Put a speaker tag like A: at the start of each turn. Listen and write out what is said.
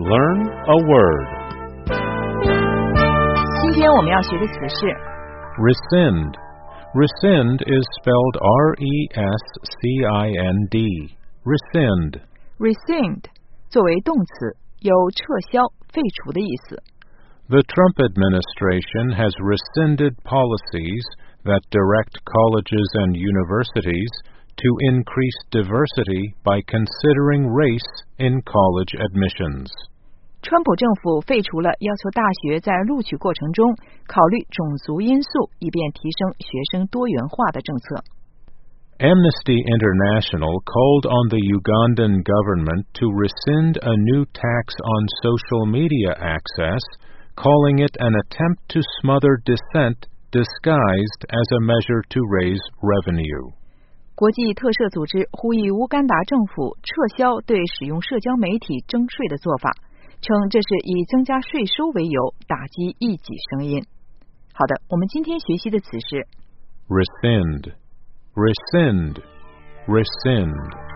A: Learn a word.
B: 今天我们要学的词是
A: Rescind. Rescind is spelled R-E-S-C-I-N-D. Rescind.
B: rescind 作为动词，有撤销、废除的意思。
A: The Trump administration has rescinded policies that direct colleges and universities to increase diversity by considering race in college admissions.
B: 川普政府废除了要求大学在录取过程中考虑种族因素，以便提升学生多元化的政策。
A: Amnesty International called on the Ugandan government to rescind a new tax on social media access, calling it an attempt to smother dissent disguised as a measure to raise revenue.
B: 国际特赦组织呼吁乌干达政府撤销对使用社交媒体征税的做法，称这是以增加税收为由打击异己声音。好的，我们今天学习的词是
A: Rescind. Rescind. Rescind.